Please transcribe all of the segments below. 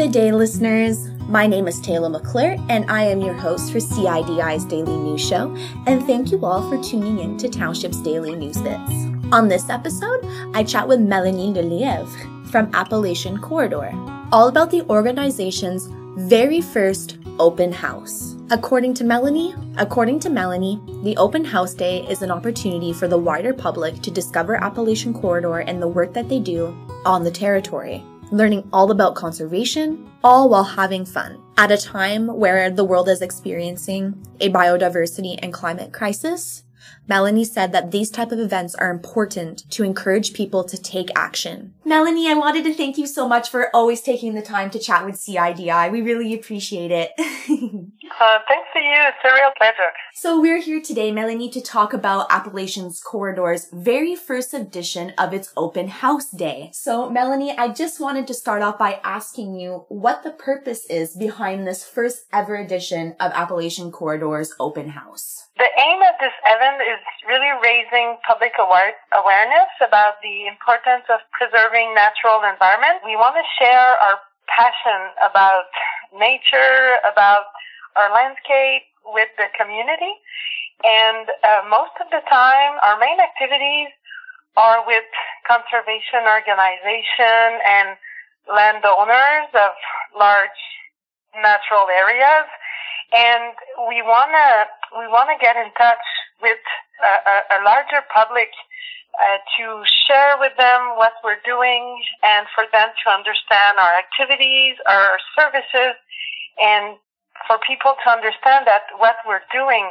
Good day, listeners. My name is Taylor McClure, and I am your host for CIDI's Daily News Show, and thank you all for tuning in to Township's Daily News Bits. On this episode, I chat with Melanie Lelièvre from Appalachian Corridor, all about the organization's very first open house. According to Melanie, the Open House Day is an opportunity for the wider public to discover Appalachian Corridor and the work that they do on the territory, learning all about conservation, all while having fun. At a time where the world is experiencing a biodiversity and climate crisis, Melanie said that these type of events are important to encourage people to take action. Melanie, I wanted to thank you so much for always taking the time to chat with CIDI. We really appreciate it. Thanks to you. It's a real pleasure. So we're here today, Melanie, to talk about Appalachian's Corridor's very first edition of its Open House Day. So, Melanie, I just wanted to start off by asking you what the purpose is behind this first ever edition of Appalachian Corridor's Open House. The aim of this event is really raising public awareness about the importance of preserving natural environment. We want to share our passion about nature, about our landscape with the community. And most of the time, our main activities are with conservation organization and landowners of large natural areas. And we wanna get in touch with a larger public to share with them what we're doing and for them to understand our activities, our services, and for people to understand that what we're doing,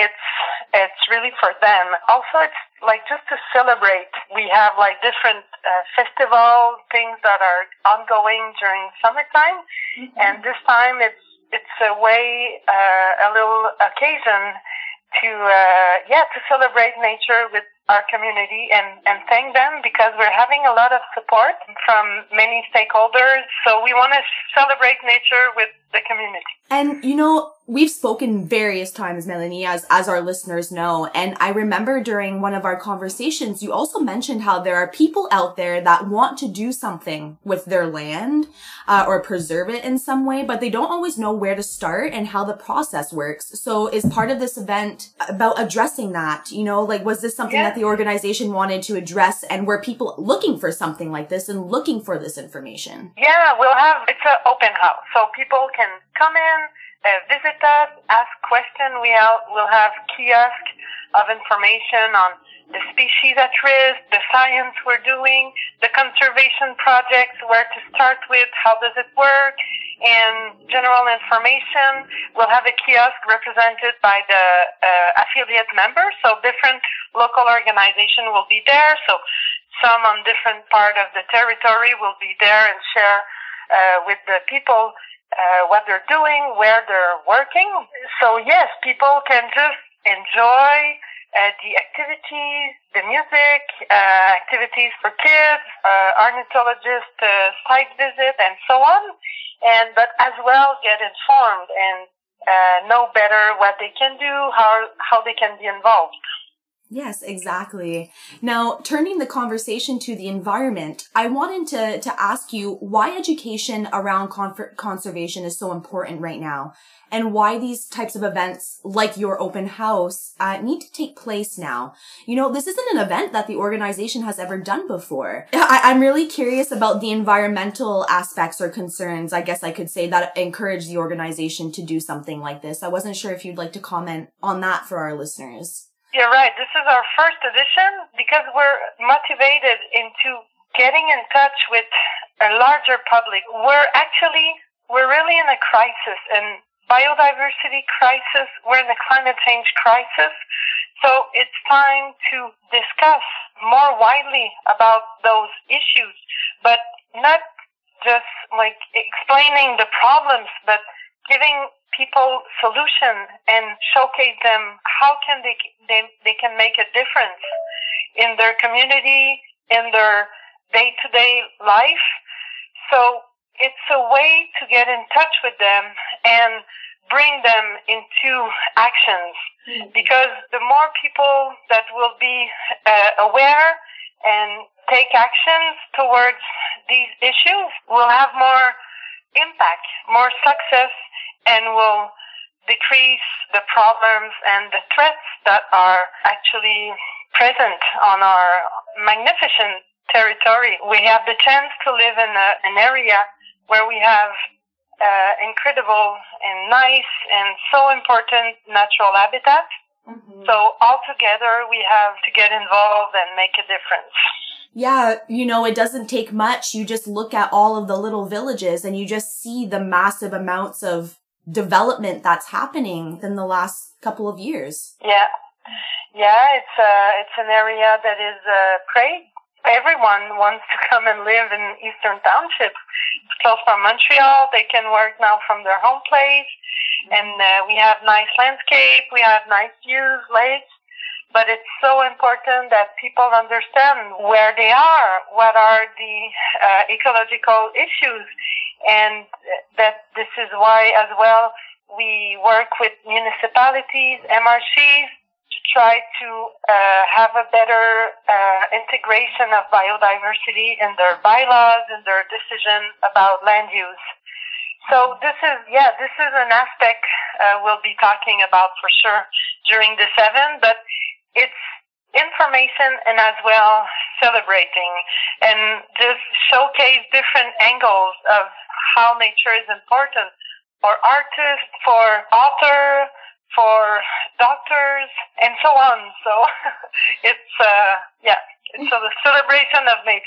it's really for them. Also, it's like just to celebrate. We have like different festival things that are ongoing during summertime, and this time it's a way, a little occasion to celebrate nature with our community and thank them because we're having a lot of support from many stakeholders. So we want to celebrate nature with the community. And, we've spoken various times, Melanie, as our listeners know. And I remember during one of our conversations, you also mentioned how there are people out there that want to do something with their land or preserve it in some way, but they don't always know where to start and how the process works. So is part of this event about addressing that? Was this something that the organization wanted to address, and were people looking for something like this and looking for this information? Yeah, it's an open house. So people can come in, visit us, ask questions. We'll have kiosks of information on the species at risk, the science we're doing, the conservation projects, where to start with, how does it work, and general information. We'll have a kiosk represented by the affiliate members, so different local organizations will be there. So some on different part of the territory will be there and share with the people what they're doing, where they're working. So yes, people can just enjoy the activities, the music, activities for kids, ornithologist site visit, and so on. But as well get informed and know better what they can do, how they can be involved. Yes, exactly. Now, turning the conversation to the environment, I wanted to ask you why education around conservation is so important right now, and why these types of events like your open house need to take place now. This isn't an event that the organization has ever done before. I'm really curious about the environmental aspects or concerns, I guess I could say, that encourage the organization to do something like this. I wasn't sure if you'd like to comment on that for our listeners. You're right. This is our first edition because we're motivated into getting in touch with a larger public. We're really in a crisis, and biodiversity crisis. We're in a climate change crisis. So it's time to discuss more widely about those issues, but not just like explaining the problems, but giving people solution and showcase them how can they can make a difference in their community, in their day-to-day life. So it's a way to get in touch with them and bring them into actions. Because the more people that will be aware and take actions towards these issues, we'll have more impact, more success, and will decrease the problems and the threats that are actually present on our magnificent territory. We have the chance to live in an area where we have incredible and nice and so important natural habitats. Mm-hmm. So all together we have to get involved and make a difference. Yeah, it doesn't take much. You just look at all of the little villages and you just see the massive amounts of development that's happening in the last couple of years. Yeah, it's an area that is great. Everyone wants to come and live in Eastern Township. It's close from Montreal. They can work now from their home place. And we have nice landscape. We have nice views, lakes. But it's so important that people understand where they are, what are the ecological issues. And that this is why as well we work with municipalities, MRCs, to try to have a better integration of biodiversity in their bylaws and their decision about land use. So this is an aspect we'll be talking about for sure during the 7, but it's information and as well celebrating and just showcase different angles of how nature is important for artists, for authors, for doctors, and so on. So it's the celebration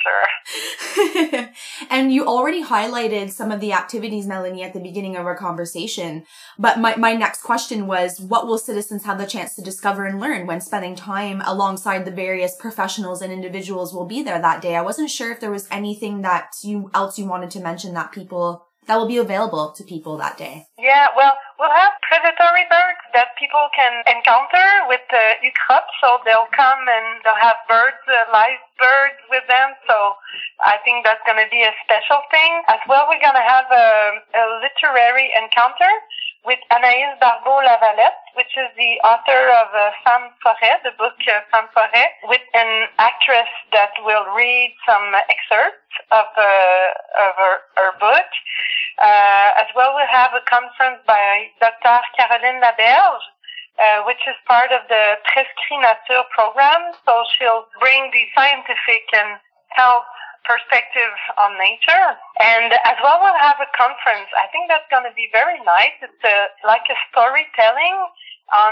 of nature. And you already highlighted some of the activities, Melanie, at the beginning of our conversation. But my next question was, what will citizens have the chance to discover and learn when spending time alongside the various professionals and individuals will be there that day? I wasn't sure if there was anything else you wanted to mention that will be available to people that day. Yeah, well, we'll have predatory birds that people can encounter with UCROP, so they'll come and they'll have birds, live birds with them, so I think that's going to be a special thing. As well, we're going to have a literary encounter with Anaïs Barbeau-Lavalette, which is the author of Femme Forêt, the book Femme Forêt, with an actress that will read some excerpts of her book. As well, we'll have a conference by Dr. Caroline Laberge, which is part of the Prescrit Nature program. So she'll bring the scientific and health perspective on nature. And as well, we'll have a conference. I think that's going to be very nice. It's like a storytelling on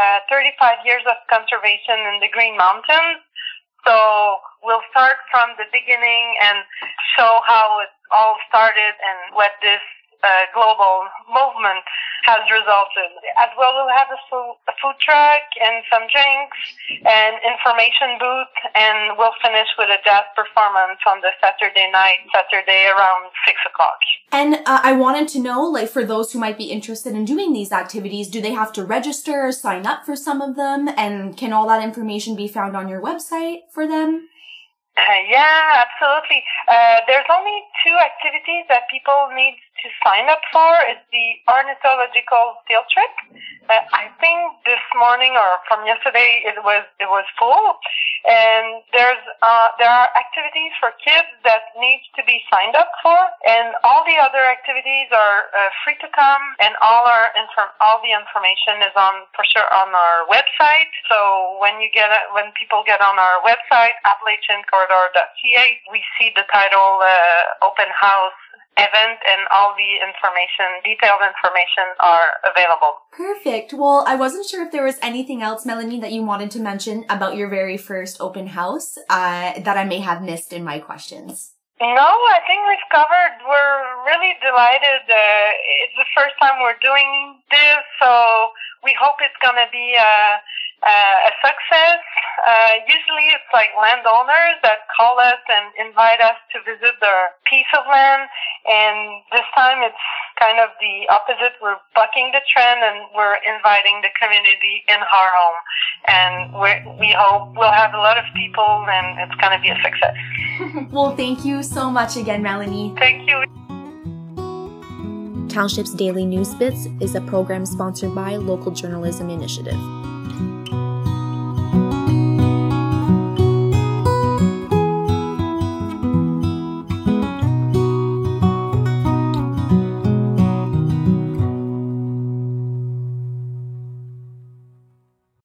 35 years of conservation in the Green Mountains. So we'll start from the beginning and show how it all started and what this global movement has resulted. As well, we'll have a food truck and some drinks and information booth, and we'll finish with a jazz performance on the Saturday around 6 o'clock. And I wanted to know, for those who might be interested in doing these activities, do they have to register or sign up for some of them? And can all that information be found on your website for them? Yeah, absolutely. There's only 2 activities that people need to sign up for. It's the ornithological field trip. I think this morning or from yesterday it was full. And there are activities for kids that need to be signed up for, and all the other activities are free to come. And all the information is for sure on our website. So when people get on our website, AppalachianCorridor.ca, we see the title Open House event, and all the detailed information are available. Perfect. Well, I wasn't sure if there was anything else, Melanie, that you wanted to mention about your very first open house that I may have missed in my questions. No, I think we've covered. We're really delighted. It's the first time we're doing this, so we hope it's going to be a success. Usually it's like landowners that call us and invite us to visit their piece of land, and this time it's kind of the opposite. We're bucking the trend and we're inviting the community in our home, and we hope we'll have a lot of people and it's going to be a success. Well, thank you so much again, Melanie. Thank you. Township's Daily News Bits is a program sponsored by Local Journalism Initiative.